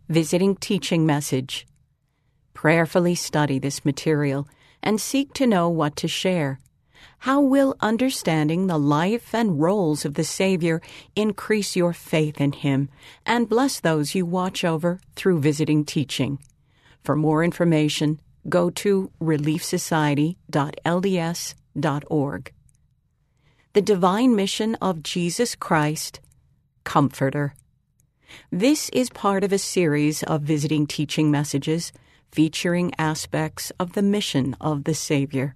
Visiting Teaching Message. Prayerfully study this material and seek to know what to share. How will understanding the life and roles of the Savior increase your faith in Him and bless those you watch over through visiting teaching? For more information, go to reliefsociety.lds.org. The Divine Mission of Jesus Christ, Comforter. This is part of a series of visiting teaching messages featuring aspects of the mission of the Savior.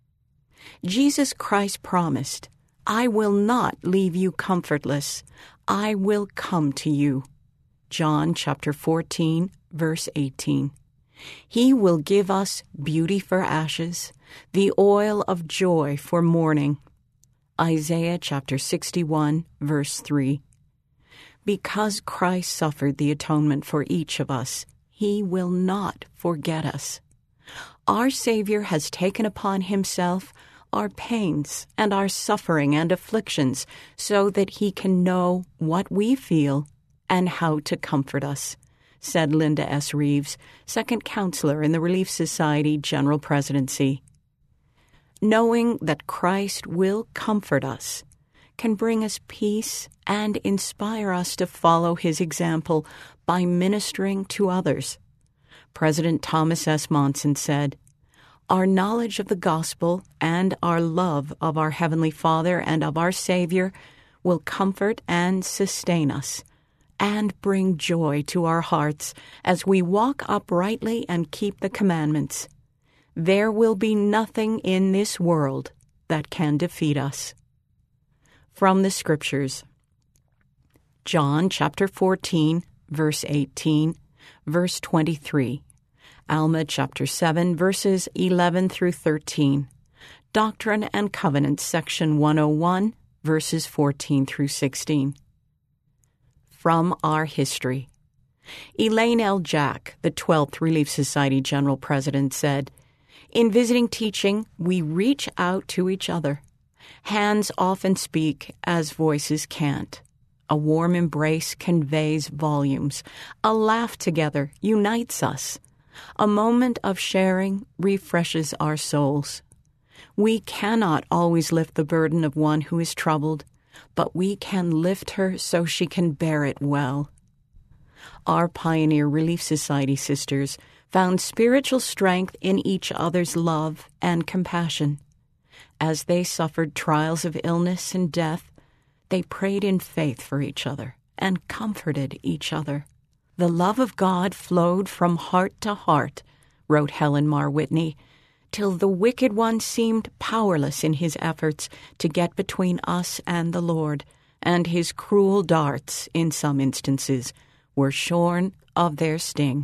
Jesus Christ promised, "I will not leave you comfortless. I will come to you." John chapter 14, verse 18. He will give us beauty for ashes, the oil of joy for mourning. Isaiah chapter 61, verse 3. Because Christ suffered the atonement for each of us, He will not forget us. Our Savior has taken upon Himself our pains and our suffering and afflictions so that He can know what we feel and how to comfort us, said Linda S. Reeves, second counselor in the Relief Society General Presidency. Knowing that Christ will comfort us can bring us peace and inspire us to follow His example by ministering to others. President Thomas S. Monson said, "Our knowledge of the gospel and our love of our Heavenly Father and of our Savior will comfort and sustain us and bring joy to our hearts as we walk uprightly and keep the commandments. There will be nothing in this world that can defeat us." From the Scriptures. John chapter 14, verse 18, verse 23. Alma chapter 7, verses 11 through 13. Doctrine and Covenants, section 101, verses 14 through 16. From our history. Elaine L. Jack, the 12th Relief Society General President, said, "In visiting teaching, we reach out to each other. Hands often speak as voices can't. A warm embrace conveys volumes. A laugh together unites us. A moment of sharing refreshes our souls. We cannot always lift the burden of one who is troubled, but we can lift her so she can bear it well." Our Pioneer Relief Society sisters found spiritual strength in each other's love and compassion. As they suffered trials of illness and death, they prayed in faith for each other and comforted each other. "The love of God flowed from heart to heart," wrote Helen Mar Whitney, "till the wicked one seemed powerless in his efforts to get between us and the Lord, and his cruel darts, in some instances, were shorn of their sting."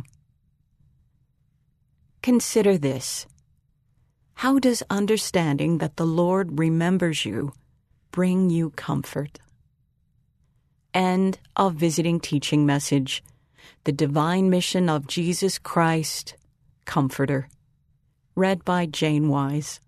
Consider this. How does understanding that the Lord remembers you bring you comfort? End of visiting teaching message. The Divine Mission of Jesus Christ, Comforter. Read by Jane Wise.